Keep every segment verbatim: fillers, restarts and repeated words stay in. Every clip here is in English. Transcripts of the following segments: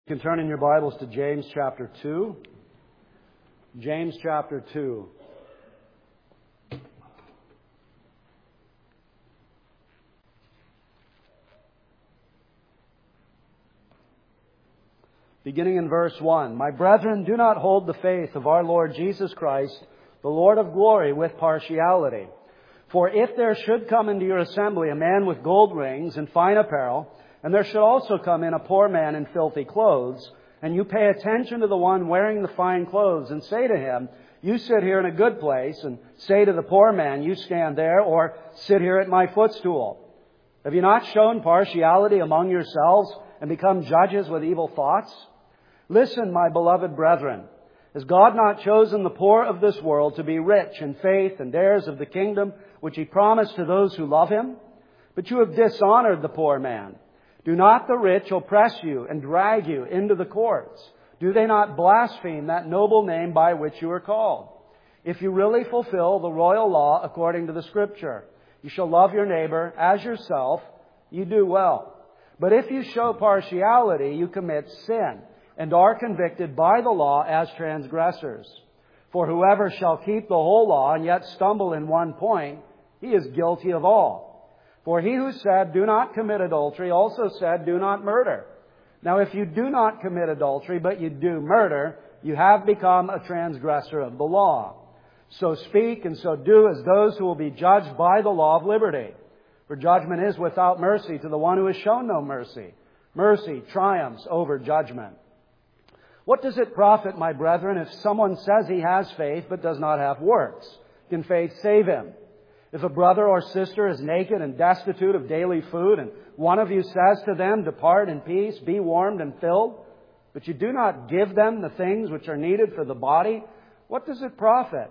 You can turn in your Bibles to James chapter two. James chapter two. Beginning in verse one. My brethren, do not hold the faith of our Lord Jesus Christ, the Lord of glory, with partiality. For if there should come into your assembly a man with gold rings and fine apparel, and there should also come in a poor man in filthy clothes, and you pay attention to the one wearing the fine clothes, and say to him, you sit here in a good place, and say to the poor man, you stand there, or sit here at my footstool. Have you not shown partiality among yourselves, and become judges with evil thoughts? Listen, my beloved brethren, has God not chosen the poor of this world to be rich in faith and heirs of the kingdom which He promised to those who love Him? But you have dishonored the poor man. Do not the rich oppress you and drag you into the courts? Do they not blaspheme that noble name by which you are called? If you really fulfill the royal law according to the Scripture, you shall love your neighbor as yourself, you do well. But if you show partiality, you commit sin, and are convicted by the law as transgressors. For whoever shall keep the whole law and yet stumble in one point, he is guilty of all. For he who said, do not commit adultery, also said, do not murder. Now if you do not commit adultery, but you do murder, you have become a transgressor of the law. So speak and so do as those who will be judged by the law of liberty. For judgment is without mercy to the one who has shown no mercy. Mercy triumphs over judgment. What does it profit, my brethren, if someone says he has faith but does not have works? Can faith save him? If a brother or sister is naked and destitute of daily food, and one of you says to them, depart in peace, be warmed and filled, but you do not give them the things which are needed for the body, what does it profit?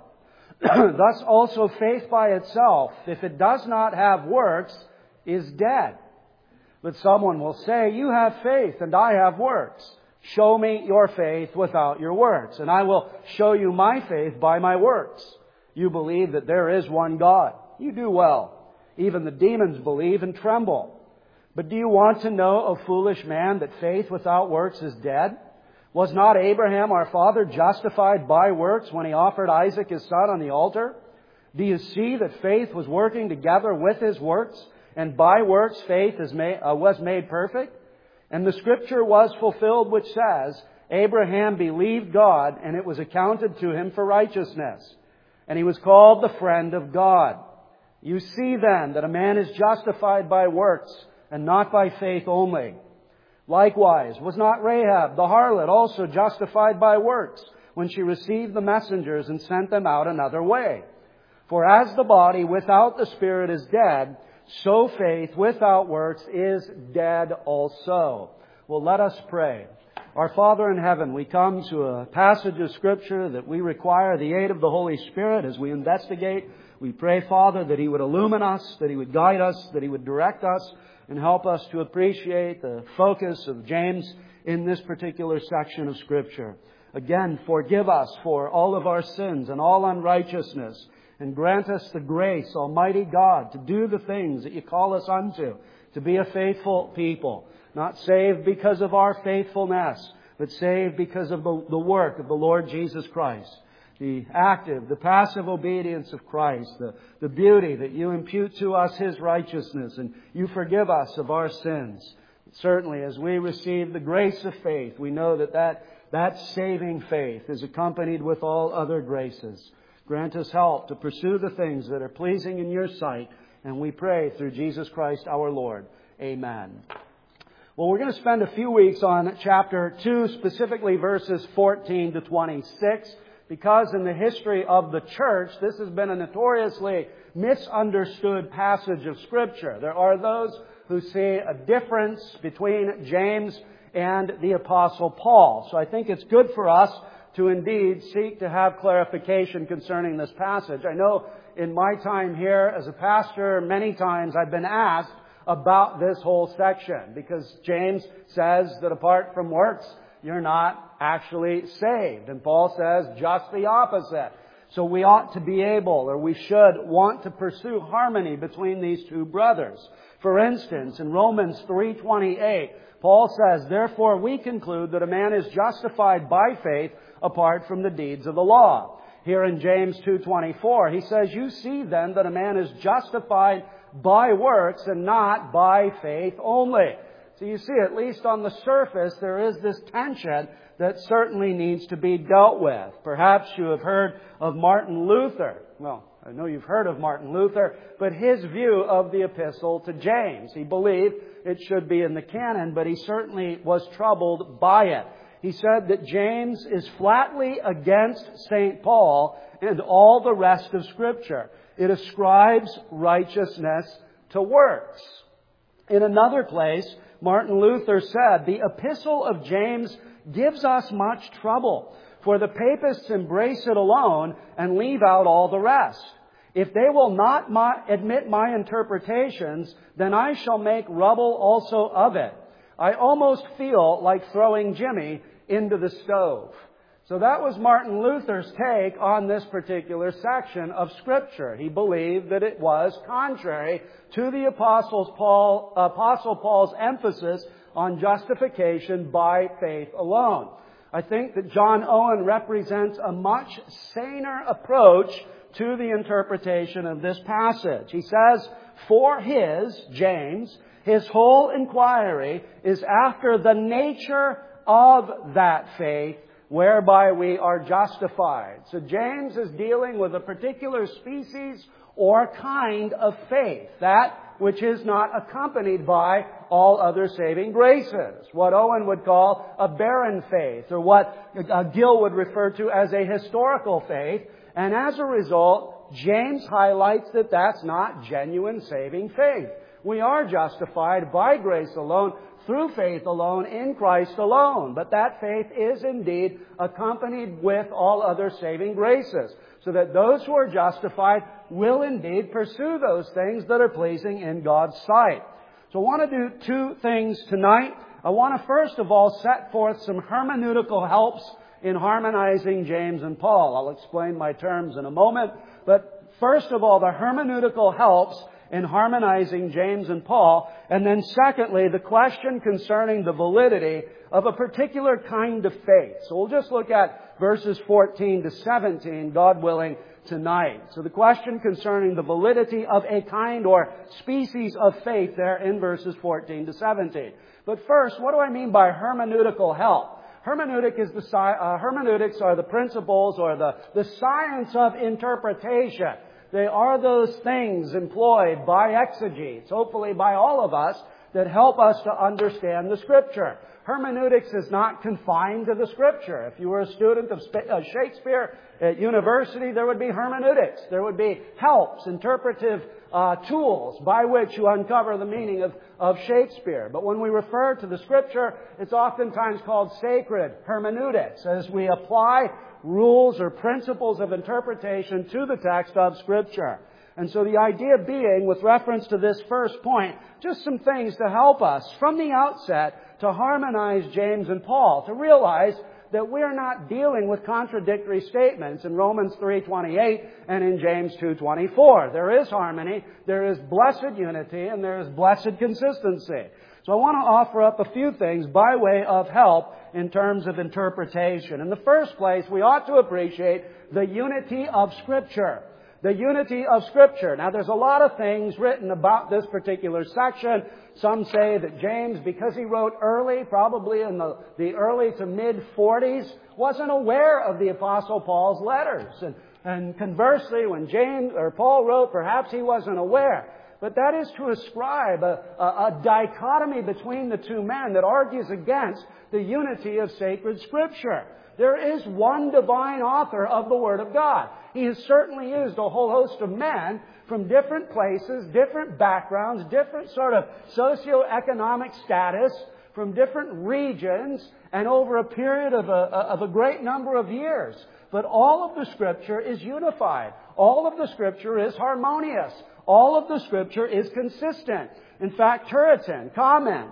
Thus also faith by itself, if it does not have works, is dead. But someone will say, you have faith and I have works. Show me your faith without your works, and I will show you my faith by my works. You believe that there is one God. You do well. Even the demons believe and tremble. But do you want to know, O foolish man, that faith without works is dead? Was not Abraham our father justified by works when he offered Isaac his son on the altar? Do you see that faith was working together with his works, and by works faith is made, uh, was made perfect? And the Scripture was fulfilled which says, Abraham believed God, and it was accounted to him for righteousness. And he was called the friend of God. You see then that a man is justified by works and not by faith only. Likewise, was not Rahab the harlot also justified by works when she received the messengers and sent them out another way? For as the body without the Spirit is dead, so faith without works is dead also. Well, let us pray. Our Father in heaven, we come to a passage of Scripture that we require the aid of the Holy Spirit as we investigate. We pray, Father, that He would illumine us, that He would guide us, that He would direct us, and help us to appreciate the focus of James in this particular section of Scripture. Again, forgive us for all of our sins and all unrighteousness, and grant us the grace, Almighty God, to do the things that You call us unto, to be a faithful people. Not saved because of our faithfulness, but saved because of the, the work of the Lord Jesus Christ. The active, the passive obedience of Christ, the, the beauty that You impute to us His righteousness, and You forgive us of our sins. Certainly, as we receive the grace of faith, we know that that, that saving faith is accompanied with all other graces. Grant us help to pursue the things that are pleasing in Your sight, and we pray through Jesus Christ our Lord. Amen. Well, we're going to spend a few weeks on chapter two, specifically verses fourteen to twenty-six, because in the history of the church, this has been a notoriously misunderstood passage of Scripture. There are those who see a difference between James and the Apostle Paul. So I think it's good for us to indeed seek to have clarification concerning this passage. I know in my time here as a pastor, many times I've been asked about this whole section, because James says that apart from works, you're not actually saved. And Paul says just the opposite. So we ought to be able, or we should want to pursue harmony between these two brothers. For instance, in Romans three twenty-eight, Paul says, "Therefore we conclude that a man is justified by faith apart from the deeds of the law." Here in James two twenty-four, he says, "You see then that a man is justified by works and not by faith only." So you see, at least on the surface, there is this tension that certainly needs to be dealt with. Perhaps you have heard of Martin Luther. Well, I know you've heard of Martin Luther, but his view of the epistle to James. He believed it should be in the canon, but he certainly was troubled by it. He said that James is flatly against Saint Paul and all the rest of Scripture. It ascribes righteousness to works. In another place, Martin Luther said, "The epistle of James gives us much trouble, for the papists embrace it alone and leave out all the rest. If they will not my, admit my interpretations, then I shall make rubble also of it. I almost feel like throwing Jimmy into the stove." So that was Martin Luther's take on this particular section of Scripture. He believed that it was contrary to the Apostles Paul, Apostle Paul's emphasis on justification by faith alone. I think that John Owen represents a much saner approach to the interpretation of this passage. He says, for his, James, his whole inquiry is after the nature of that faith whereby we are justified. So James is dealing with a particular species or kind of faith, that which is not accompanied by all other saving graces. What Owen would call a barren faith, or what Gill would refer to as a historical faith. And as a result, James highlights that that's not genuine saving faith. We are justified by grace alone, through faith alone, in Christ alone. But that faith is indeed accompanied with all other saving graces, so that those who are justified will indeed pursue those things that are pleasing in God's sight. So I want to do two things tonight. I want to first of all set forth some hermeneutical helps in harmonizing James and Paul. I'll explain my terms in a moment. But first of all, the hermeneutical helps in harmonizing James and Paul. And then secondly, the question concerning the validity of a particular kind of faith. So we'll just look at verses fourteen to seventeen, God willing, tonight. So the question concerning the validity of a kind or species of faith there in verses fourteen to seventeen. But first, what do I mean by hermeneutical help? Hermeneutic is the, uh, hermeneutics are the principles or the, the science of interpretation. They are those things employed by exegetes, hopefully by all of us, that help us to understand the Scripture. Hermeneutics is not confined to the Scripture. If you were a student of Shakespeare at university, there would be hermeneutics. There would be helps, interpretive uh, tools by which you uncover the meaning of, of Shakespeare. But when we refer to the Scripture, it's oftentimes called sacred hermeneutics, as we apply rules or principles of interpretation to the text of Scripture. And so the idea being, with reference to this first point, just some things to help us from the outset to harmonize James and Paul, to realize that we're not dealing with contradictory statements in Romans three twenty-eight and in James two twenty-four. There is harmony, there is blessed unity, and there is blessed consistency. So I want to offer up a few things by way of help in terms of interpretation. In the first place, we ought to appreciate the unity of Scripture. The unity of Scripture. Now, there's a lot of things written about this particular section. Some say that James, because he wrote early, probably in the, the early to mid-forties, wasn't aware of the Apostle Paul's letters. And, and conversely, when James or Paul wrote, perhaps he wasn't aware. But that is to ascribe a, a, a dichotomy between the two men that argues against the unity of sacred Scripture. There is one divine author of the Word of God. He has certainly used a whole host of men from different places, different backgrounds, different sort of socioeconomic status, from different regions, and over a period of a, of a great number of years. But all of the Scripture is unified. All of the Scripture is harmonious. All of the Scripture is consistent. In fact, Turretin comments,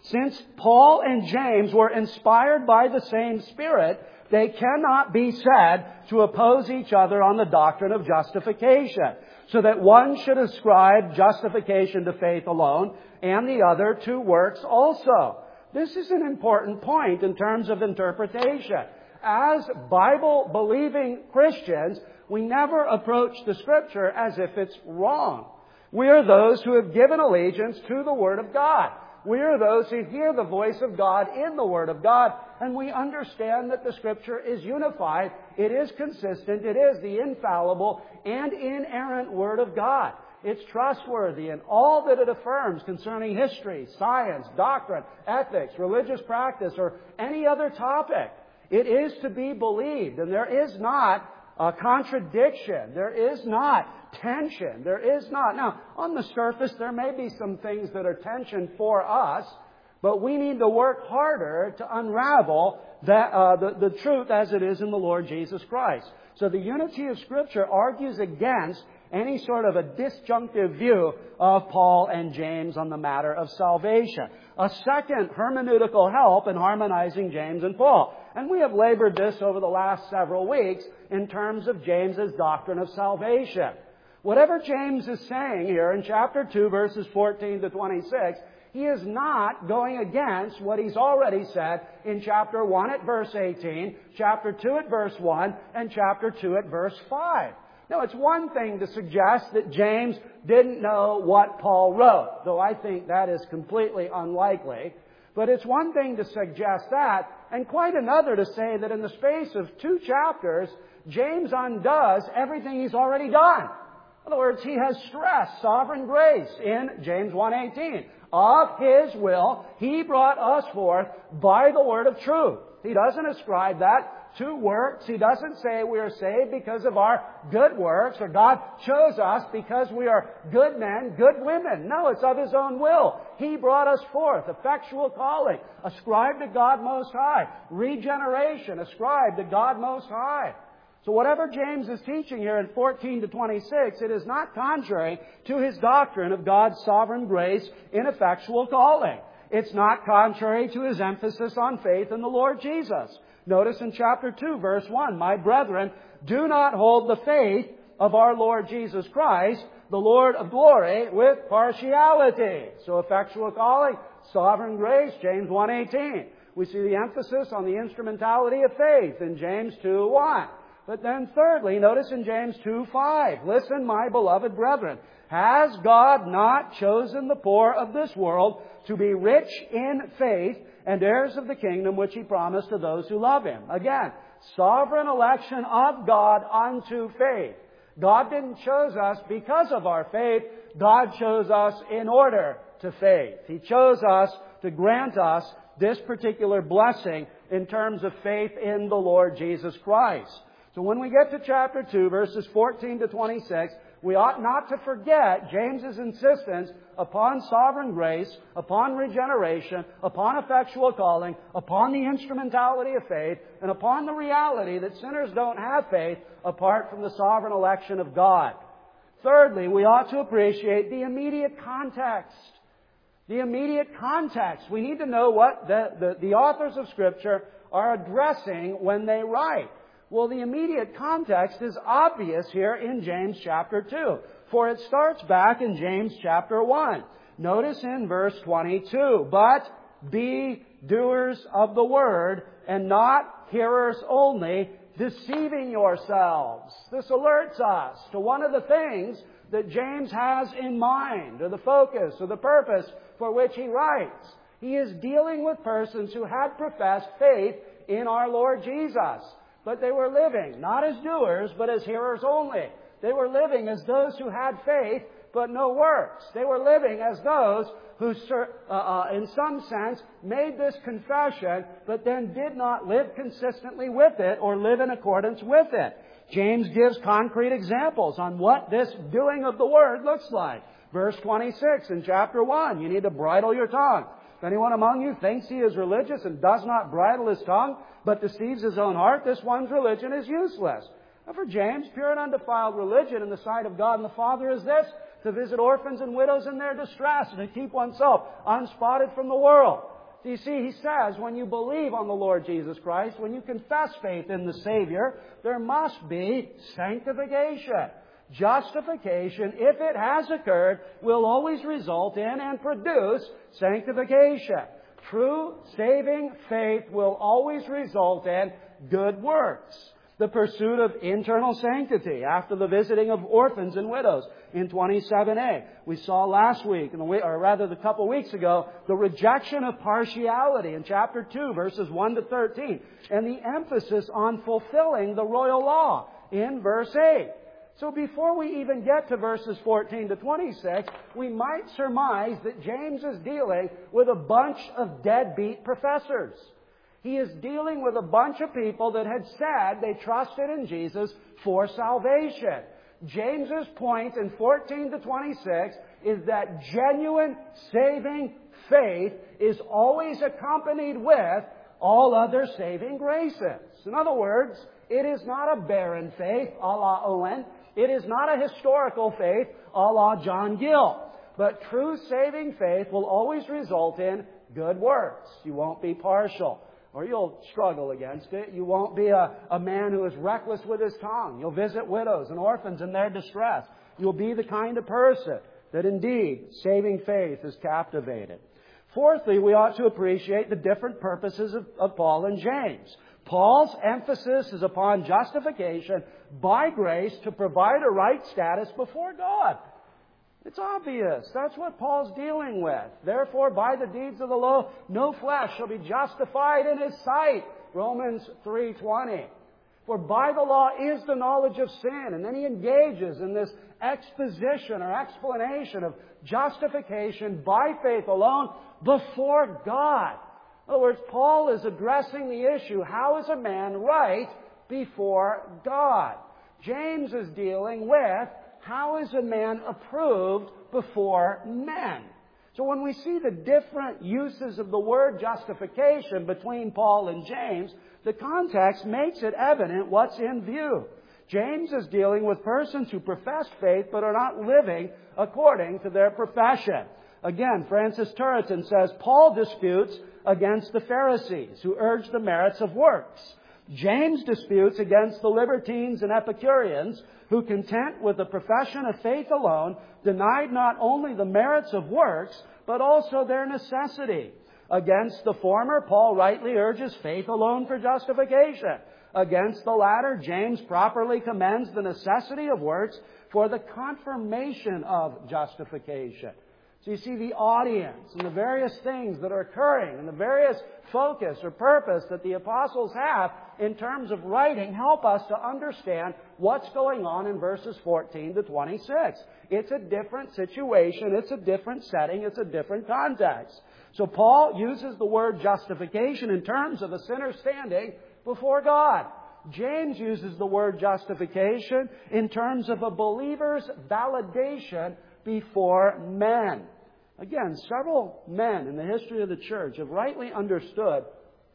Since Paul and James were inspired by the same Spirit, they cannot be said to oppose each other on the doctrine of justification, so that one should ascribe justification to faith alone and the other to works also. This is an important point in terms of interpretation. As Bible-believing Christians, we never approach the Scripture as if it's wrong. We are those who have given allegiance to the Word of God. We are those who hear the voice of God in the Word of God, and we understand that the Scripture is unified, it is consistent, it is the infallible and inerrant Word of God. It's trustworthy in all that it affirms concerning history, science, doctrine, ethics, religious practice, or any other topic. It is to be believed, and there is not a contradiction. There is not tension. There is not. Now, on the surface, there may be some things that are tension for us, but we need to work harder to unravel that, uh, the, the truth as it is in the Lord Jesus Christ. So the unity of Scripture argues against any sort of a disjunctive view of Paul and James on the matter of salvation. A second hermeneutical help in harmonizing James and Paul. And we have labored this over the last several weeks in terms of James's doctrine of salvation. Whatever James is saying here in chapter two, verses fourteen to twenty-six, he is not going against what he's already said in chapter one at verse eighteen, chapter two at verse one, and chapter two at verse five. Now, it's one thing to suggest that James didn't know what Paul wrote, though I think that is completely unlikely. But it's one thing to suggest that, and quite another to say that in the space of two chapters, James undoes everything he's already done. In other words, he has stressed sovereign grace in James one eighteen. Of His will, He brought us forth by the word of truth. He doesn't ascribe that to works. He doesn't say we are saved because of our good works, or God chose us because we are good men, good women. No, it's of His own will. He brought us forth. Effectual calling, ascribed to God Most High. Regeneration, ascribed to God Most High. So whatever James is teaching here in fourteen to twenty-six, it is not contrary to his doctrine of God's sovereign grace in effectual calling. It's not contrary to his emphasis on faith in the Lord Jesus. Notice in chapter two, verse one, "My brethren, do not hold the faith of our Lord Jesus Christ, the Lord of glory, with partiality." So effectual calling, sovereign grace, James one eighteen. We see the emphasis on the instrumentality of faith in James two one. But then thirdly, notice in James two five, "Listen, my beloved brethren, has God not chosen the poor of this world to be rich in faith and heirs of the kingdom which He promised to those who love Him?" Again, sovereign election of God unto faith. God didn't choose us because of our faith. God chose us in order to faith. He chose us to grant us this particular blessing in terms of faith in the Lord Jesus Christ. So when we get to chapter two, verses fourteen to twenty-six, we ought not to forget James's insistence upon sovereign grace, upon regeneration, upon effectual calling, upon the instrumentality of faith, and upon the reality that sinners don't have faith apart from the sovereign election of God. Thirdly, we ought to appreciate the immediate context. The immediate context. We need to know what the, the, the authors of Scripture are addressing when they write. Well, the immediate context is obvious here in James chapter two, for it starts back in James chapter one. Notice in verse twenty-two, "But be doers of the word, and not hearers only, deceiving yourselves." This alerts us to one of the things that James has in mind, or the focus, or the purpose for which he writes. He is dealing with persons who had professed faith in our Lord Jesus. But they were living not as doers, but as hearers only. They were living as those who had faith, but no works. They were living as those who, uh, uh, in some sense, made this confession, but then did not live consistently with it or live in accordance with it. James gives concrete examples on what this doing of the Word looks like. Verse twenty-six in chapter one, you need to bridle your tongue. "If anyone among you thinks he is religious and does not bridle his tongue, but deceives his own heart, this one's religion is useless." Now for James, pure and undefiled religion in the sight of God and the Father is this: to visit orphans and widows in their distress and to keep oneself unspotted from the world. So you see, he says, when you believe on the Lord Jesus Christ, when you confess faith in the Savior, there must be sanctification. Justification, if it has occurred, will always result in and produce sanctification. True saving faith will always result in good works. The pursuit of internal sanctity after the visiting of orphans and widows in twenty-seven A. We saw last week, or rather a couple weeks ago, the rejection of partiality in chapter two, verses one to thirteen, and the emphasis on fulfilling the royal law in verse eight. So before we even get to verses fourteen to twenty-six, we might surmise that James is dealing with a bunch of deadbeat professors. He is dealing with a bunch of people that had said they trusted in Jesus for salvation. James's point in fourteen to twenty-six is that genuine saving faith is always accompanied with all other saving graces. In other words, it is not a barren faith, a la Owen. It is not a historical faith, a la John Gill. But true saving faith will always result in good works. You won't be partial, or you'll struggle against it. You won't be a, a man who is reckless with his tongue. You'll visit widows and orphans in their distress. You'll be the kind of person that indeed saving faith is captivated. Fourthly, we ought to appreciate the different purposes of, of Paul and James. Paul's emphasis is upon justification by grace to provide a right status before God. It's obvious. That's what Paul's dealing with. Therefore, by the deeds of the law, no flesh shall be justified in his sight. Romans three twenty. For by the law is the knowledge of sin. And then he engages in this exposition or explanation of justification by faith alone before God. In other words, Paul is addressing the issue, how is a man right before God? James is dealing with, how is a man approved before men? So when we see the different uses of the word justification between Paul and James, the context makes it evident what's in view. James is dealing with persons who profess faith but are not living according to their profession. Again, Francis Turretin says, Paul disputes against the Pharisees who urge the merits of works. James disputes against the libertines and Epicureans who, content with the profession of faith alone, denied not only the merits of works, but also their necessity. Against the former, Paul rightly urges faith alone for justification. Against the latter, James properly commends the necessity of works for the confirmation of justification. So you see the audience and the various things that are occurring and the various focus or purpose that the apostles have in terms of writing help us to understand what's going on in verses fourteen to twenty-six. It's a different situation. It's a different setting. It's a different context. So Paul uses the word justification in terms of a sinner standing before God. James uses the word justification in terms of a believer's validation before men. Again, several men in the history of the church have rightly understood,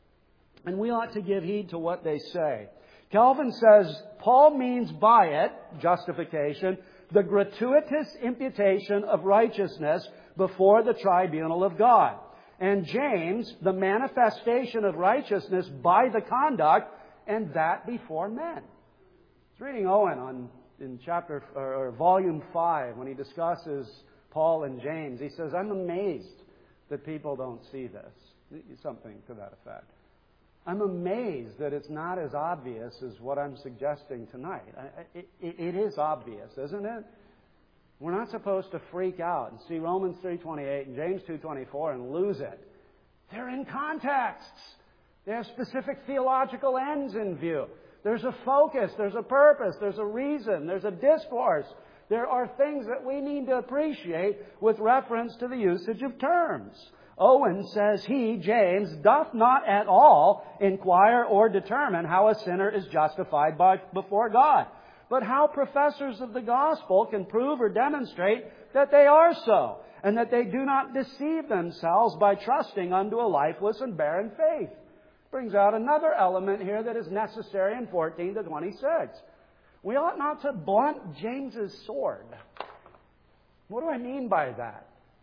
and we ought to give heed to what they say. Calvin says, Paul means by it, justification, the gratuitous imputation of righteousness before the tribunal of God. And James, the manifestation of righteousness by the conduct, and that before men. I was reading Owen on in chapter or, or volume five when he discusses Paul and James. He says, I'm amazed that people don't see this. Something to that effect. I'm amazed that it's not as obvious as what I'm suggesting tonight. I, it, it is obvious, isn't it? We're not supposed to freak out and see Romans three twenty-eight and James two twenty-four and lose it. They're in contexts. They have specific theological ends in view. There's a focus, there's a purpose, there's a reason, there's a discourse. There are things that we need to appreciate with reference to the usage of terms. Owen says he, James, doth not at all inquire or determine how a sinner is justified by, before God, but how professors of the gospel can prove or demonstrate that they are so, and that they do not deceive themselves by trusting unto a lifeless and barren faith. Brings out another element here that is necessary in fourteen to twenty-six. We ought not to blunt James's sword. What do I mean by that?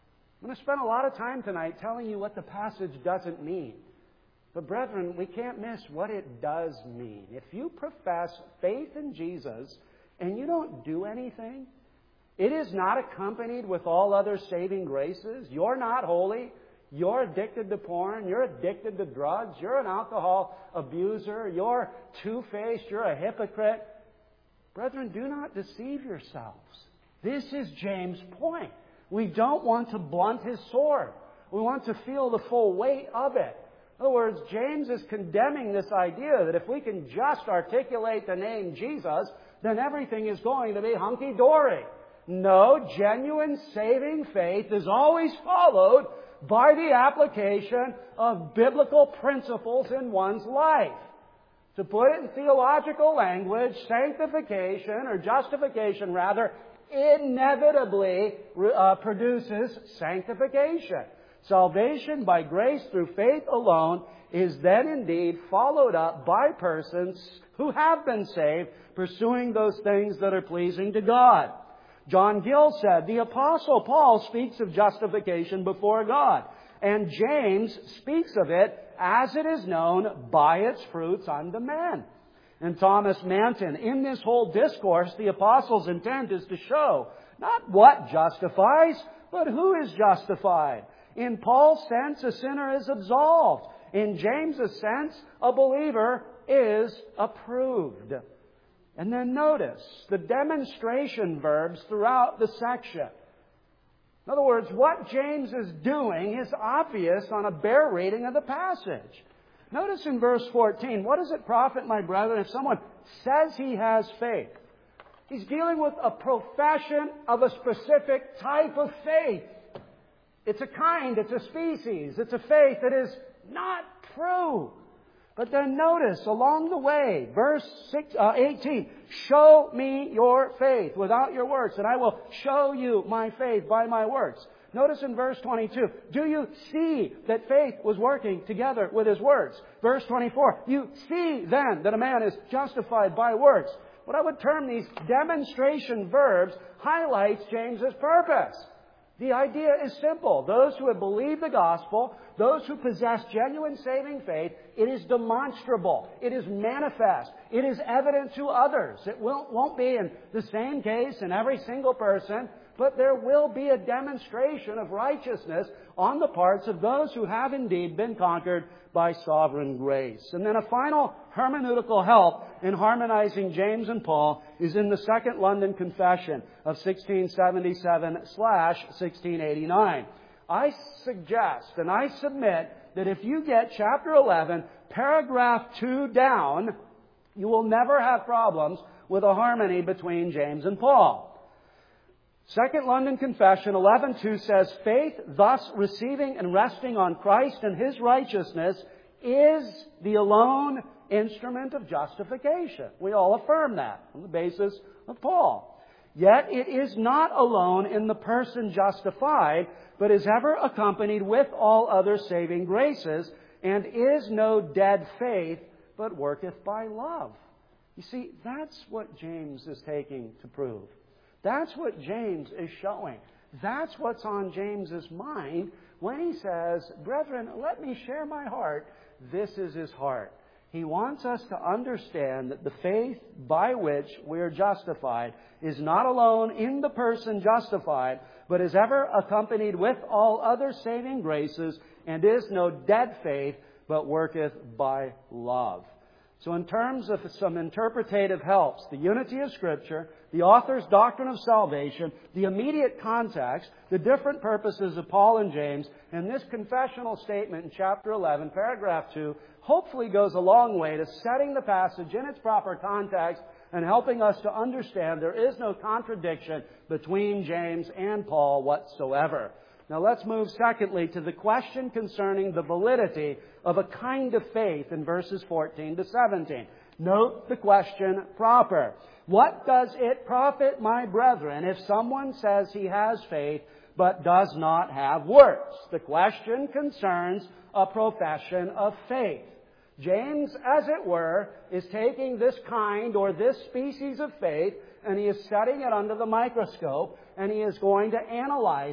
I'm going to spend a lot of time tonight telling you what the passage doesn't mean. But brethren, we can't miss what it does mean. If you profess faith in Jesus and you don't do anything, it is not accompanied with all other saving graces. You're not holy. You're addicted to porn. You're addicted to drugs. You're an alcohol abuser. You're two-faced. You're a hypocrite. Brethren, do not deceive yourselves. This is James' point. We don't want to blunt his sword. We want to feel the full weight of it. In other words, James is condemning this idea that if we can just articulate the name Jesus, then everything is going to be hunky-dory. No, genuine saving faith is always followed by the application of biblical principles in one's life. To put it in theological language, sanctification, or justification rather, inevitably uh, produces sanctification. Salvation by grace through faith alone is then indeed followed up by persons who have been saved, pursuing those things that are pleasing to God. John Gill said, the Apostle Paul speaks of justification before God, and James speaks of it as it is known by its fruits unto men. And Thomas Manton, in this whole discourse, the Apostle's intent is to show not what justifies, but who is justified. In Paul's sense, a sinner is absolved. In James's sense, a believer is approved. And then notice the demonstration verbs throughout the section. In other words, what James is doing is obvious on a bare reading of the passage. Notice in verse fourteen, what does it profit, my brethren, if someone says he has faith? He's dealing with a profession of a specific type of faith. It's a kind, it's a species, it's a faith that is not true. But then notice along the way, verse six, uh, eighteen, show me your faith without your works, and I will show you my faith by my works. Notice in verse twenty-two, do you see that faith was working together with his works? Verse twenty-four, you see then that a man is justified by works. What I would term these demonstration verbs highlights James's purpose. The idea is simple. Those who have believed the gospel, those who possess genuine saving faith, it is demonstrable. It is manifest. It is evident to others. It won't, won't be in the same case in every single person, but there will be a demonstration of righteousness on the parts of those who have indeed been conquered by sovereign grace. And then a final hermeneutical help in harmonizing James and Paul is in the Second London Confession of sixteen seventy-seven slash sixteen eighty-nine. I suggest and I submit that if you get chapter eleven, paragraph two down, you will never have problems with a harmony between James and Paul. Second London Confession eleven two says, faith, thus receiving and resting on Christ and His righteousness, is the alone instrument of justification. We all affirm that on the basis of Paul. Yet it is not alone in the person justified, but is ever accompanied with all other saving graces, and is no dead faith, but worketh by love. You see, that's what James is taking to prove. That's what James is showing. That's what's on James's mind when he says, brethren, let me share my heart. This is his heart. He wants us to understand that the faith by which we are justified is not alone in the person justified, but is ever accompanied with all other saving graces, and is no dead faith, but worketh by love. So in terms of some interpretative helps, the unity of Scripture, the author's doctrine of salvation, the immediate context, the different purposes of Paul and James, and this confessional statement in chapter eleven, paragraph two, hopefully goes a long way to setting the passage in its proper context and helping us to understand there is no contradiction between James and Paul whatsoever. Now let's move secondly to the question concerning the validity of a kind of faith in verses fourteen to seventeen. Note the question proper. What does it profit, my brethren, if someone says he has faith but does not have works? The question concerns a profession of faith. James, as it were, is taking this kind or this species of faith and he is setting it under the microscope and he is going to analyze it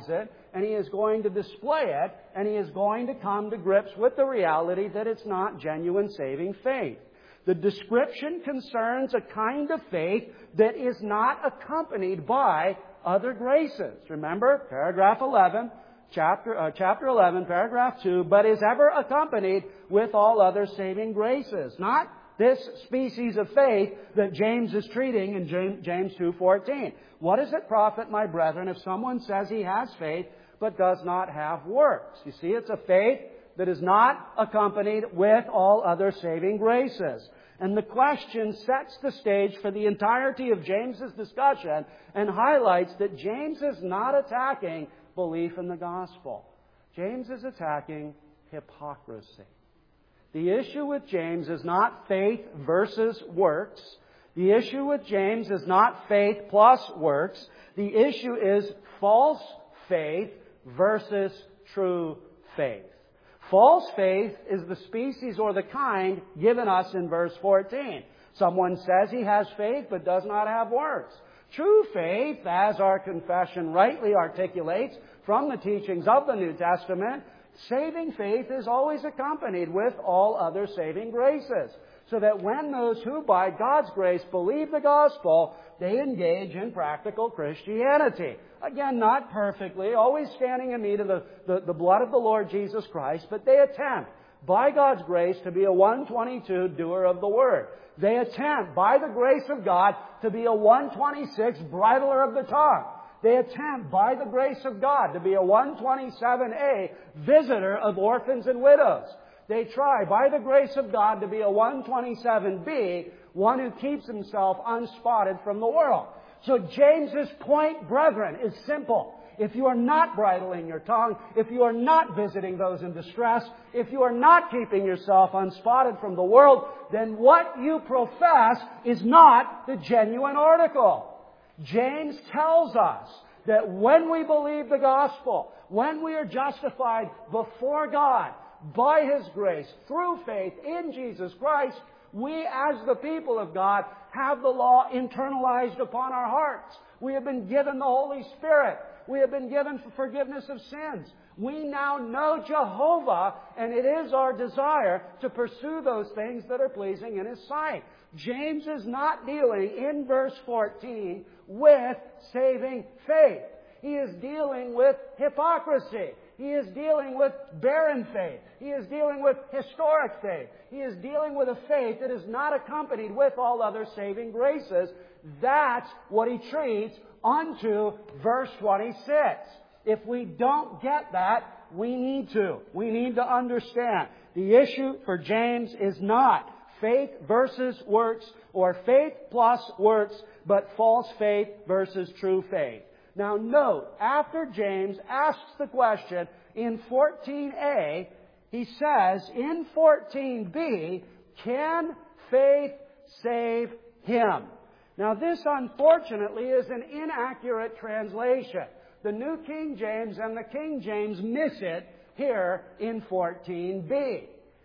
and he is going to display it, and he is going to come to grips with the reality that it's not genuine saving faith. The description concerns a kind of faith that is not accompanied by other graces. Remember, paragraph eleven, chapter, uh, chapter eleven, paragraph two, but is ever accompanied with all other saving graces. Not this species of faith that James is treating in James two fourteen. What does it profit, my brethren, if someone says he has faith but does not have works? You see, it's a faith that is not accompanied with all other saving graces. And the question sets the stage for the entirety of James's discussion and highlights that James is not attacking belief in the gospel. James is attacking hypocrisy. The issue with James is not faith versus works. The issue with James is not faith plus works. The issue is false faith versus true faith. False faith is the species or the kind given us in verse fourteen. Someone says he has faith but does not have works. True faith, as our confession rightly articulates from the teachings of the New Testament, saving faith is always accompanied with all other saving graces. So that when those who by God's grace believe the gospel, they engage in practical Christianity. Again, not perfectly, always standing in need of the, the, the blood of the Lord Jesus Christ, but they attempt, by God's grace, to be a one twenty-two doer of the Word. They attempt, by the grace of God, to be a one twenty-six bridler of the tongue. They attempt, by the grace of God, to be a one twenty-seven A visitor of orphans and widows. They try, by the grace of God, to be a one twenty-seven B, one who keeps himself unspotted from the world. So James's point, brethren, is simple. If you are not bridling your tongue, if you are not visiting those in distress, if you are not keeping yourself unspotted from the world, then what you profess is not the genuine article. James tells us that when we believe the gospel, when we are justified before God by His grace through faith in Jesus Christ, we as the people of God have the law internalized upon our hearts. We have been given the Holy Spirit. We have been given forgiveness of sins. We now know Jehovah, and it is our desire to pursue those things that are pleasing in His sight. James is not dealing in verse fourteen with saving faith. He is dealing with hypocrisy. He is dealing with barren faith. He is dealing with historic faith. He is dealing with a faith that is not accompanied with all other saving graces. That's what he treats unto verse twenty-six. If we don't get that, we need to. We need to understand. The issue for James is not faith versus works or faith plus works, but false faith versus true faith. Now note, after James asks the question in fourteen A, he says in fourteen B, can faith save him? Now this, unfortunately, is an inaccurate translation. The New King James and the King James miss it here in fourteen B.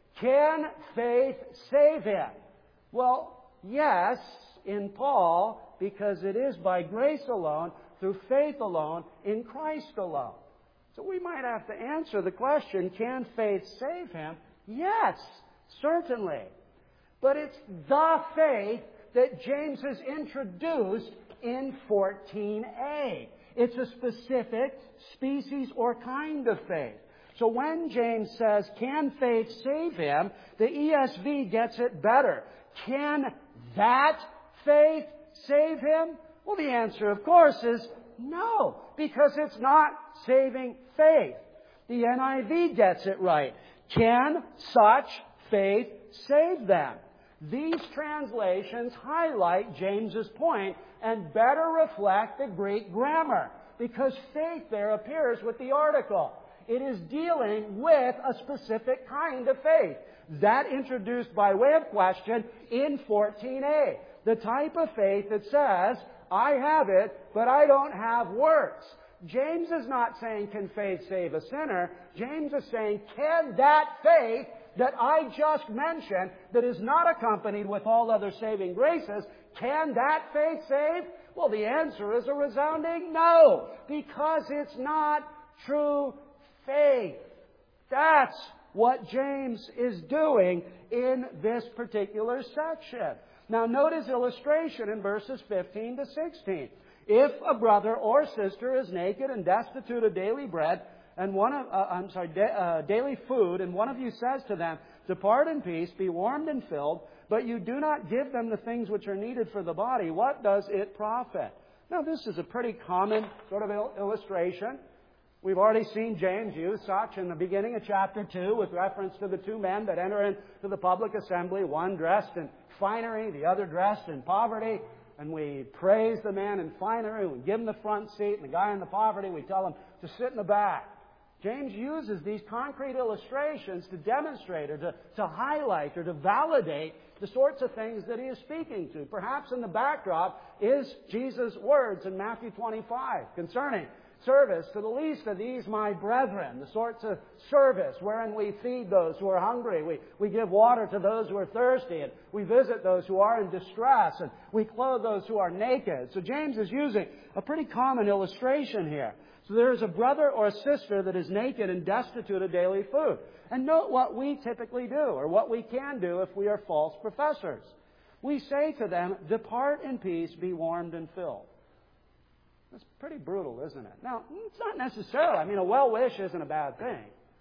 Can faith save him? Well, yes, in Paul, because it is by grace alone, through faith alone, in Christ alone. So we might have to answer the question, can faith save him? Yes, certainly. But it's the faith that James has introduced in fourteen A. It's a specific species or kind of faith. So when James says, can faith save him, the E S V gets it better. Can that faith save him? Well, the answer, of course, is no, because it's not saving faith. The N I V gets it right. Can such faith save them? These translations highlight James's point and better reflect the Greek grammar, because faith there appears with the article. It is dealing with a specific kind of faith. That introduced by way of question in fourteen A. The type of faith that says, I have it, but I don't have works. James is not saying, can faith save a sinner? James is saying, can that faith that I just mentioned, that is not accompanied with all other saving graces, can that faith save? Well, the answer is a resounding no, because it's not true faith. That's what James is doing in this particular section. Now note his illustration in verses fifteen to sixteen. If a brother or sister is naked and destitute of daily bread, and one of, uh, I'm sorry, da- uh, daily food, and one of you says to them, "Depart in peace, be warmed and filled," but you do not give them the things which are needed for the body, what does it profit? Now this is a pretty common sort of il- illustration. We've already seen James use such in the beginning of chapter two with reference to the two men that enter into the public assembly, one dressed in finery, the other dressed in poverty. And we praise the man in finery, we give him the front seat, and the guy in the poverty, we tell him to sit in the back. James uses these concrete illustrations to demonstrate or to, to highlight or to validate the sorts of things that he is speaking to. Perhaps in the backdrop is Jesus' words in Matthew twenty-five concerning service to the least of these, my brethren, the sorts of service wherein we feed those who are hungry, we, we give water to those who are thirsty, and we visit those who are in distress, and we clothe those who are naked. So James is using a pretty common illustration here. So there is a brother or a sister that is naked and destitute of daily food. And note what we typically do, or what we can do if we are false professors. We say to them, "Depart in peace, be warmed and filled." That's pretty brutal, isn't it? Now, it's not necessarily. I mean, a well-wish isn't a bad thing.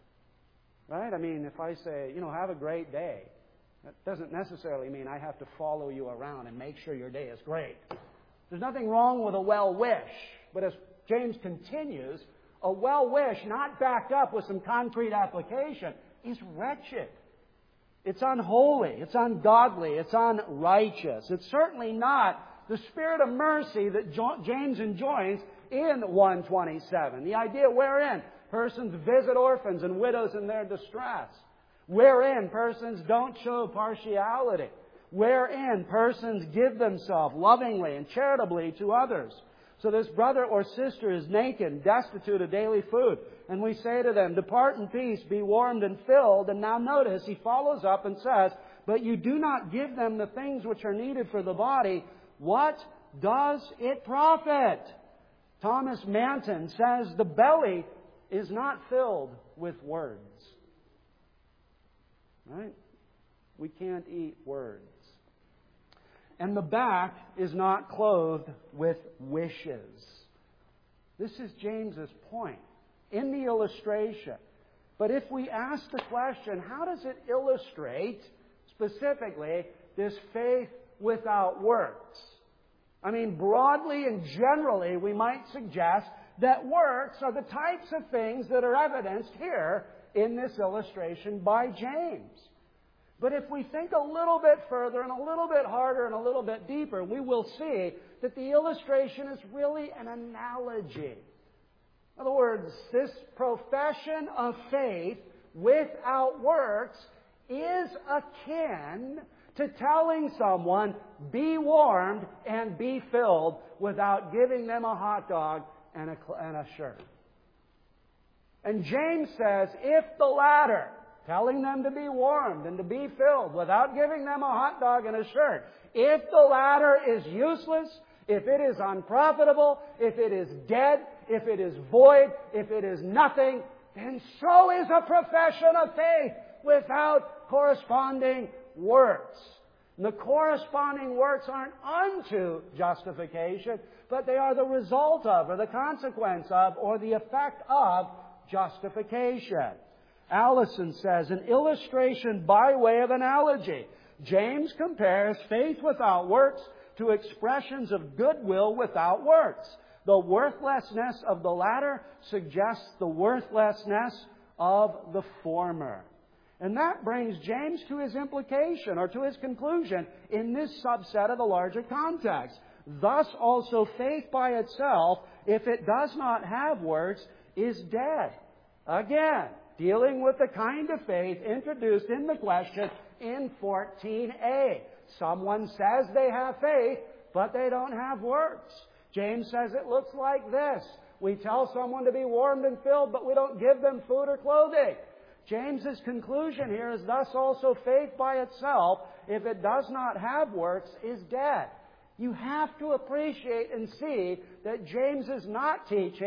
Right? I mean, if I say, you know, have a great day, that doesn't necessarily mean I have to follow you around and make sure your day is great. There's nothing wrong with a well-wish. But as James continues, a well-wish not backed up with some concrete application is wretched. It's unholy. It's ungodly. It's unrighteous. It's certainly not the spirit of mercy that James enjoins in one twenty-seven. The idea wherein persons visit orphans and widows in their distress. Wherein persons don't show partiality. Wherein persons give themselves lovingly and charitably to others. So this brother or sister is naked, destitute of daily food. And we say to them, "Depart in peace, be warmed and filled." And now notice, he follows up and says, "But you do not give them the things which are needed for the body. What does it profit?" Thomas Manton says the belly is not filled with words. Right? We can't eat words. And the back is not clothed with wishes. This is James's point in the illustration. But if we ask the question, how does it illustrate specifically this faith without works? I mean, broadly and generally, we might suggest that works are the types of things that are evidenced here in this illustration by James. But if we think a little bit further and a little bit harder and a little bit deeper, we will see that the illustration is really an analogy. In other words, this profession of faith without works is akin to telling someone, "Be warmed and be filled," without giving them a hot dog and a, and a shirt. And James says, if the latter, telling them to be warmed and to be filled without giving them a hot dog and a shirt, if the latter is useless, if it is unprofitable, if it is dead, if it is void, if it is nothing, then so is a profession of faith without corresponding works. And the corresponding works aren't unto justification, but they are the result of, or the consequence of, or the effect of justification. Allison says, an illustration by way of analogy. James compares faith without works to expressions of goodwill without works. The worthlessness of the latter suggests the worthlessness of the former. And that brings James to his implication, or to his conclusion, in this subset of the larger context. Thus also faith by itself, if it does not have works, is dead. Again, dealing with the kind of faith introduced in the question in fourteen a. Someone says they have faith, but they don't have works. James says it looks like this. We tell someone to be warmed and filled, but we don't give them food or clothing. James's conclusion here is thus also faith by itself, if it does not have works, is dead. You have to appreciate and see that James is not teaching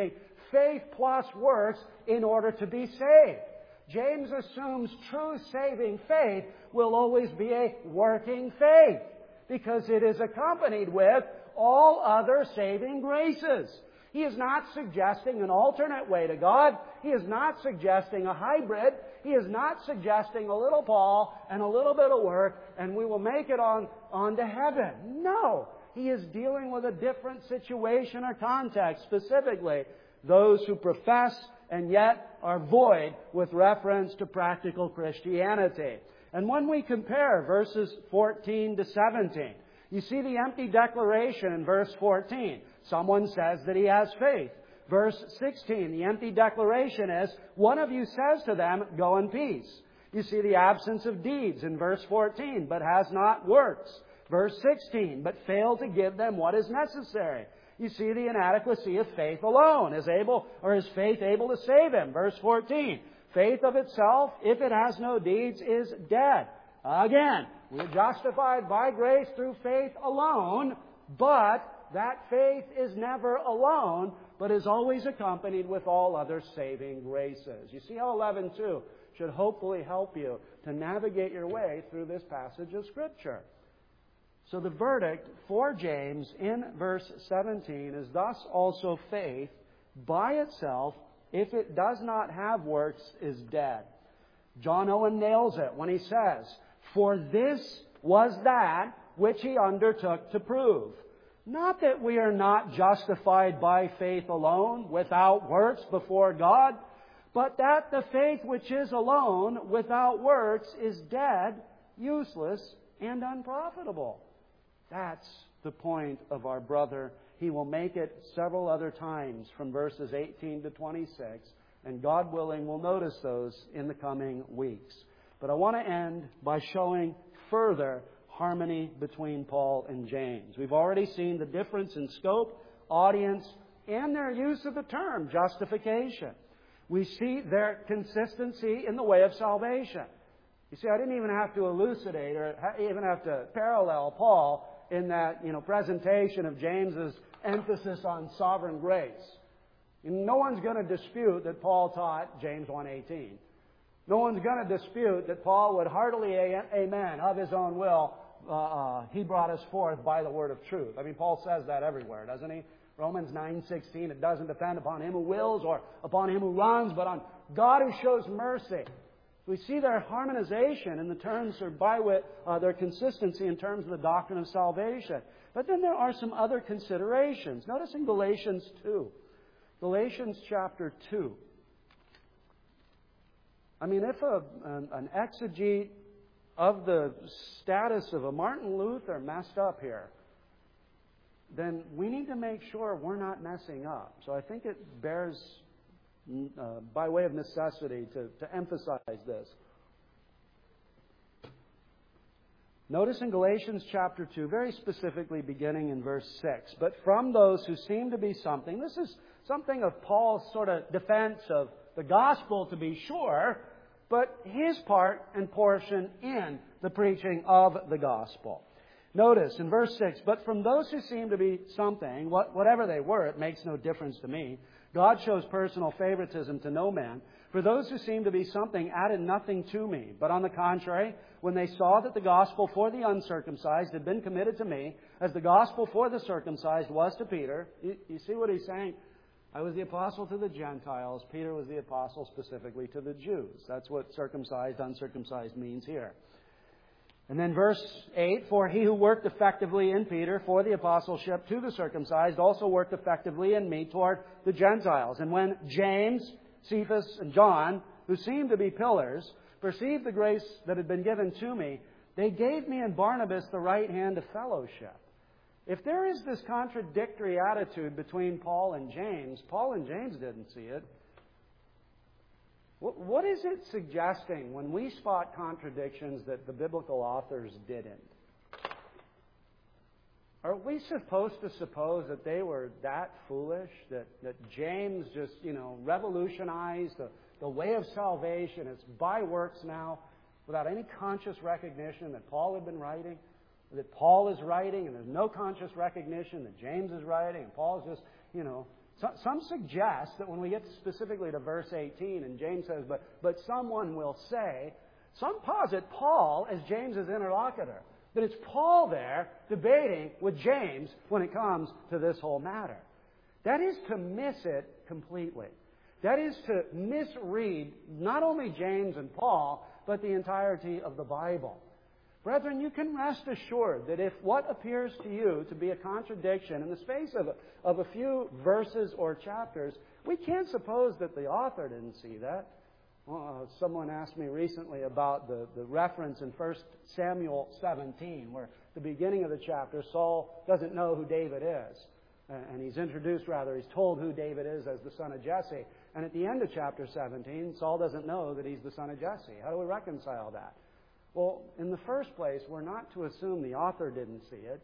faith plus works in order to be saved. James assumes true saving faith will always be a working faith because it is accompanied with all other saving graces. He is not suggesting an alternate way to God. He is not suggesting a hybrid. He is not suggesting a little Paul and a little bit of work and we will make it on, on to heaven. No. He is dealing with a different situation or context, specifically those who profess and yet are void with reference to practical Christianity. And when we compare verses fourteen to seventeen, you see the empty declaration in verse fourteen. Someone says that he has faith. Verse sixteen, the empty declaration is, one of you says to them, go in peace. You see the absence of deeds in verse fourteen, but has not works. Verse sixteen, but fail to give them what is necessary. You see the inadequacy of faith alone. Is able, or is faith able to save him? Verse fourteen, faith of itself, if it has no deeds, is dead. Again, we are justified by grace through faith alone, but that faith is never alone, but is always accompanied with all other saving graces. You see how eleven two should hopefully help you to navigate your way through this passage of Scripture. So the verdict for James in verse seventeen is thus also faith by itself, if it does not have works, is dead. John Owen nails it when he says, for this was that which he undertook to prove. Not that we are not justified by faith alone, without works before God, but that the faith which is alone, without works, is dead, useless, and unprofitable. That's the point of our brother. He will make it several other times from verses eighteen to twenty-six, and God willing, we'll notice those in the coming weeks. But I want to end by showing further harmony between Paul and James. We've already seen the difference in scope, audience, and their use of the term justification. We see their consistency in the way of salvation. You see, I didn't even have to elucidate or even have to parallel Paul in that, you know, presentation of James's emphasis on sovereign grace. No one's going to dispute that Paul taught James one eighteen. No one's going to dispute that Paul would heartily amen of his own will. Uh, uh, he brought us forth by the word of truth. I mean, Paul says that everywhere, doesn't he? Romans nine sixteen, it doesn't depend upon him who wills or upon him who runs, but on God who shows mercy. We see their harmonization in the terms, or by wit, uh, their consistency in terms of the doctrine of salvation. But then there are some other considerations. Notice in Galatians two. Galatians chapter two. I mean, if a, an, an exegete of the status of a Martin Luther messed up here, then we need to make sure we're not messing up. So I think it bears, uh, by way of necessity, to, to emphasize this. Notice in Galatians chapter two, very specifically beginning in verse six, but from those who seem to be something, this is something of Paul's sort of defense of the gospel, to be sure, but his part and portion in the preaching of the gospel. Notice in verse six, but from those who seem to be something, what, whatever they were, it makes no difference to me. God shows personal favoritism to no man. For those who seem to be something added nothing to me. But on the contrary, when they saw that the gospel for the uncircumcised had been committed to me, as the gospel for the circumcised was to Peter, you, you see what he's saying? I was the apostle to the Gentiles. Peter was the apostle specifically to the Jews. That's what circumcised, uncircumcised means here. And then verse eight, for he who worked effectively in Peter for the apostleship to the circumcised also worked effectively in me toward the Gentiles. And when James, Cephas, and John, who seemed to be pillars, perceived the grace that had been given to me, they gave me and Barnabas the right hand of fellowship. If there is this contradictory attitude between Paul and James, Paul and James didn't see it. What is it suggesting when we spot contradictions that the biblical authors didn't? Are we supposed to suppose that they were that foolish, that, that James just, you know, revolutionized the, the way of salvation? It's by works now, without any conscious recognition that Paul had been writing, that Paul is writing, and there's no conscious recognition that James is writing, and Paul's just, you know, So, some suggest that when we get specifically to verse eighteen, and James says, but, but someone will say, some posit Paul as James's interlocutor. That it's Paul there debating with James when it comes to this whole matter. That is to miss it completely. That is to misread not only James and Paul, but the entirety of the Bible. Brethren, you can rest assured that if what appears to you to be a contradiction in the space of a, of a few verses or chapters, we can't suppose that the author didn't see that. Well, uh, someone asked me recently about the, the reference in First Samuel seventeen, where at the beginning of the chapter, Saul doesn't know who David is. And he's introduced, rather, he's told who David is as the son of Jesse. And at the end of chapter seventeen, Saul doesn't know that he's the son of Jesse. How do we reconcile that? Well, in the first place, we're not to assume the author didn't see it.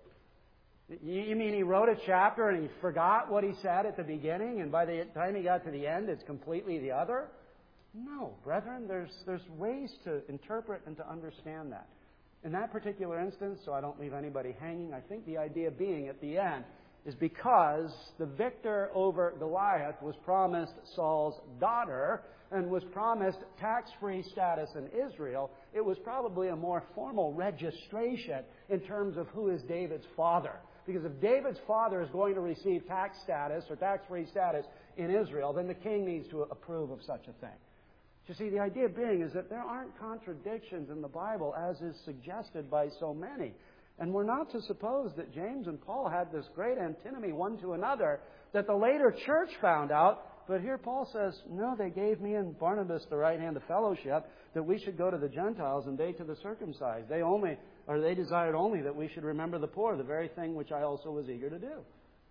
You mean he wrote a chapter and he forgot what he said at the beginning, and by the time he got to the end, it's completely the other? No, brethren, there's, there's ways to interpret and to understand that. In that particular instance, so I don't leave anybody hanging, I think the idea being at the end is because the victor over Goliath was promised Saul's daughter and was promised tax-free status in Israel, it was probably a more formal registration in terms of who is David's father. Because if David's father is going to receive tax status or tax-free status in Israel, then the king needs to approve of such a thing. You see, the idea being is that there aren't contradictions in the Bible as is suggested by so many. And we're not to suppose that James and Paul had this great antinomy one to another that the later church found out. But here Paul says, no, they gave me and Barnabas the right hand of fellowship, that we should go to the Gentiles and they to the circumcised. They only, or they desired only that we should remember the poor, the very thing which I also was eager to do.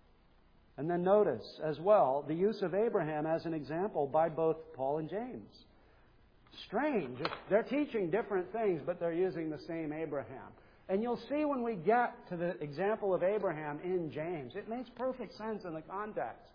And then notice as well the use of Abraham as an example by both Paul and James. Strange. They're teaching different things, but they're using the same Abraham. And you'll see when we get to the example of Abraham in James, it makes perfect sense in the context.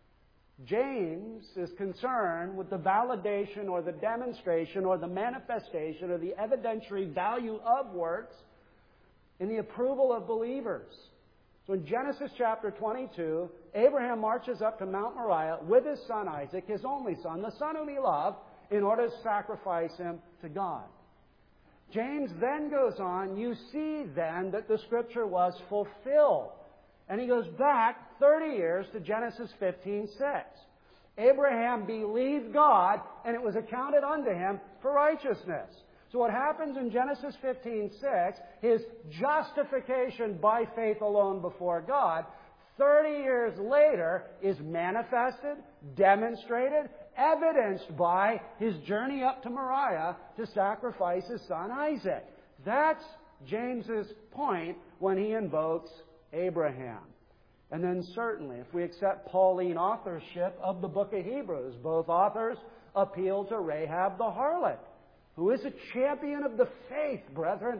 James is concerned with the validation or the demonstration or the manifestation or the evidentiary value of works in the approval of believers. So in Genesis chapter twenty-two, Abraham marches up to Mount Moriah with his son Isaac, his only son, the son whom he loved, in order to sacrifice him to God. James then goes on, you see then that the Scripture was fulfilled. And he goes back thirty years to Genesis fifteen six. Abraham believed God, and it was accounted unto him for righteousness. So what happens in Genesis fifteen six, his justification by faith alone before God, thirty years later is manifested, demonstrated, evidenced by his journey up to Moriah to sacrifice his son Isaac. That's James's point when he invokes Abraham. And then certainly, if we accept Pauline authorship of the book of Hebrews, both authors appeal to Rahab the harlot, who is a champion of the faith, brethren.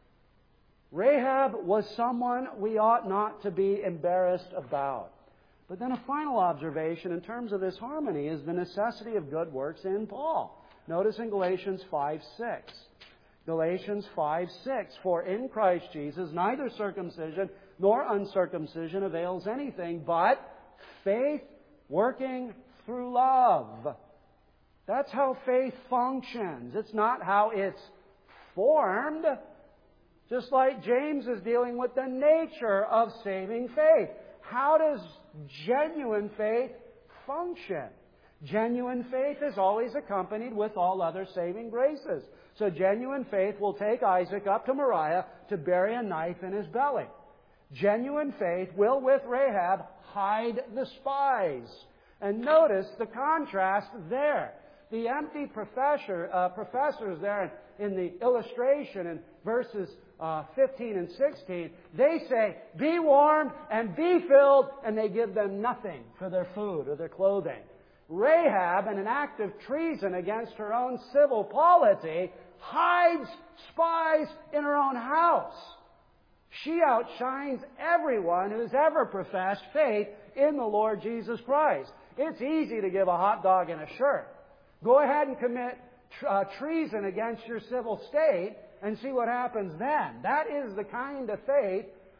Rahab was someone we ought not to be embarrassed about. But then a final observation in terms of this harmony is the necessity of good works in Paul. Notice in Galatians five six. Galatians five six. For in Christ Jesus neither circumcision nor uncircumcision avails anything, but faith working through love. That's how faith functions. It's not how it's formed. Just like James is dealing with the nature of saving faith. How does genuine faith function? Genuine faith is always accompanied with all other saving graces. So genuine faith will take Isaac up to Moriah to bury a knife in his belly. Genuine faith will, with Rahab, hide the spies. And notice the contrast there. The empty professor, uh, professors there in the illustration in verses uh, fifteen and sixteen, they say, be warmed and be filled, and they give them nothing for their food or their clothing. Rahab, in an act of treason against her own civil polity, hides spies in her own house. She outshines everyone who's ever professed faith in the Lord Jesus Christ. It's easy to give a hot dog and a shirt. Go ahead and commit uh, treason against your civil state and see what happens then. That is the kind of faith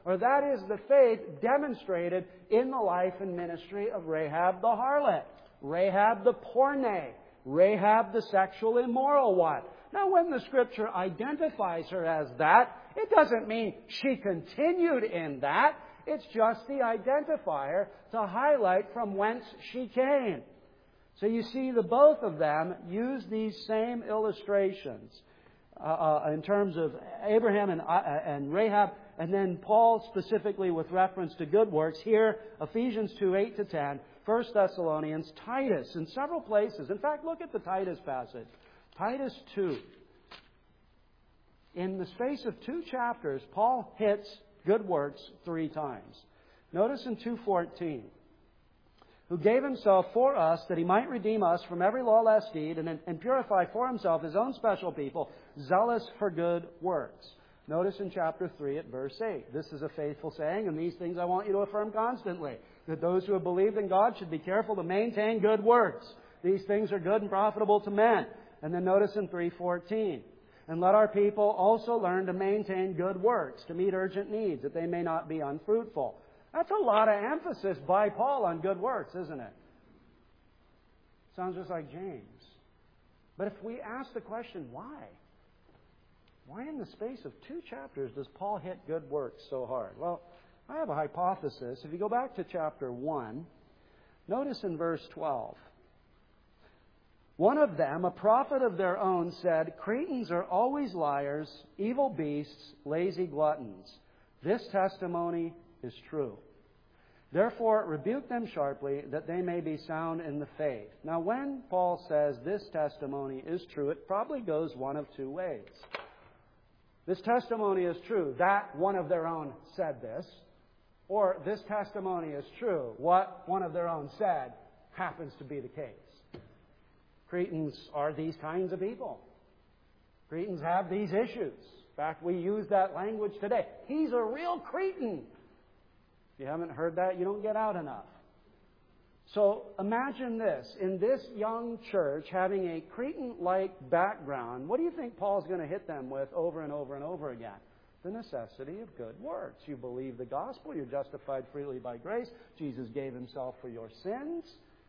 Or that is the faith demonstrated in the life and ministry of Rahab the harlot, Rahab the porne, Rahab the sexual immoral one. Now, when the Scripture identifies her as that, it doesn't mean she continued in that. It's just the identifier to highlight from whence she came. So you see, the both of them use these same illustrations uh, uh, in terms of Abraham and, uh, and Rahab, and then Paul specifically with reference to good works. Here, Ephesians two, eight to ten, First Thessalonians, Titus, in several places. In fact, look at the Titus passage. Titus two. In the space of two chapters, Paul hits good works three times. Notice in two fourteen, who gave Himself for us that He might redeem us from every lawless deed and, and purify for Himself His own special people, zealous for good works. Notice in chapter three at verse eight, this is a faithful saying, and these things I want you to affirm constantly, that those who have believed in God should be careful to maintain good works. These things are good and profitable to men. And then notice in three fourteen, and let our people also learn to maintain good works, to meet urgent needs, that they may not be unfruitful. That's a lot of emphasis by Paul on good works, isn't it? Sounds just like James. But if we ask the question, why? Why in the space of two chapters does Paul hit good works so hard? Well, I have a hypothesis. If you go back to chapter one, notice in verse twelve, one of them, a prophet of their own, said, Cretans are always liars, evil beasts, lazy gluttons. This testimony is true. Therefore, rebuke them sharply, that they may be sound in the faith. Now, when Paul says this testimony is true, it probably goes one of two ways. This testimony is true, that one of their own said this, or this testimony is true, what one of their own said happens to be the case. Cretans are these kinds of people. Cretans have these issues. In fact, we use that language today. He's a real Cretan. If you haven't heard that, you don't get out enough. So imagine this. In this young church, having a Cretan-like background, what do you think Paul's going to hit them with over and over and over again? The necessity of good works. You believe the gospel. You're justified freely by grace. Jesus gave Himself for your sins.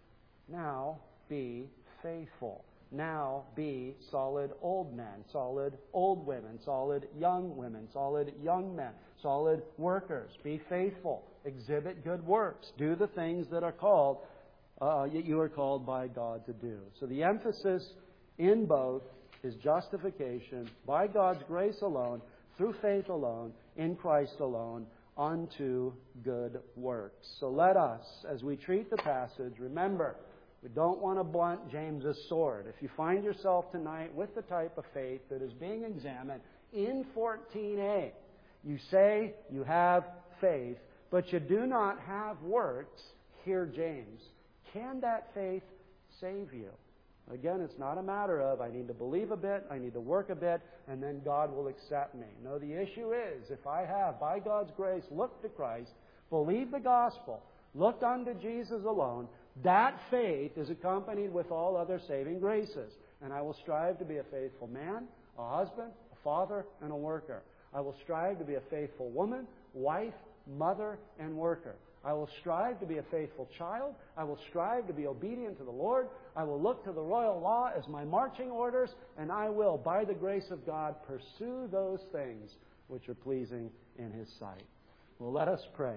Now be faithful. Now be solid old men, solid old women, solid young women, solid young men, solid workers. Be faithful. Exhibit good works. Do the things that are called, uh, you are called by God to do. So the emphasis in both is justification by God's grace alone, through faith alone, in Christ alone, unto good works. So let us, as we treat the passage, remember, we don't want to blunt James's sword. If you find yourself tonight with the type of faith that is being examined in fourteen a, you say you have faith, but you do not have works, hear James. Can that faith save you? Again, it's not a matter of I need to believe a bit, I need to work a bit, and then God will accept me. No, the issue is if I have, by God's grace, looked to Christ, believed the gospel, looked unto Jesus alone, that faith is accompanied with all other saving graces. And I will strive to be a faithful man, a husband, a father, and a worker. I will strive to be a faithful woman, wife, mother, and worker. I will strive to be a faithful child. I will strive to be obedient to the Lord. I will look to the royal law as my marching orders, and I will, by the grace of God, pursue those things which are pleasing in His sight. Well, let us pray.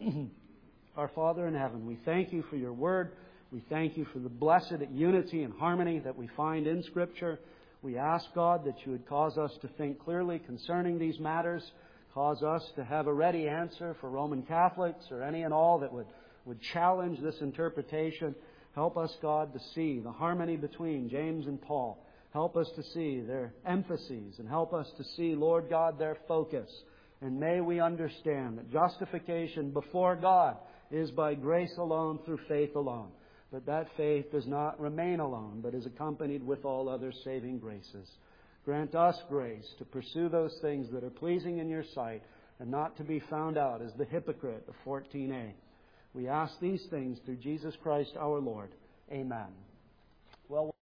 Our Father in heaven, we thank You for Your Word. We thank You for the blessed unity and harmony that we find in Scripture. We ask, God, that You would cause us to think clearly concerning these matters, cause us to have a ready answer for Roman Catholics or any and all that would, would challenge this interpretation. Help us, God, to see the harmony between James and Paul. Help us to see their emphases and help us to see, Lord God, their focus. And may we understand that justification before God is by grace alone, through faith alone. But that faith does not remain alone, but is accompanied with all other saving graces. Grant us grace to pursue those things that are pleasing in Your sight and not to be found out as the hypocrite of fourteen a. We ask these things through Jesus Christ our Lord. Amen. Well.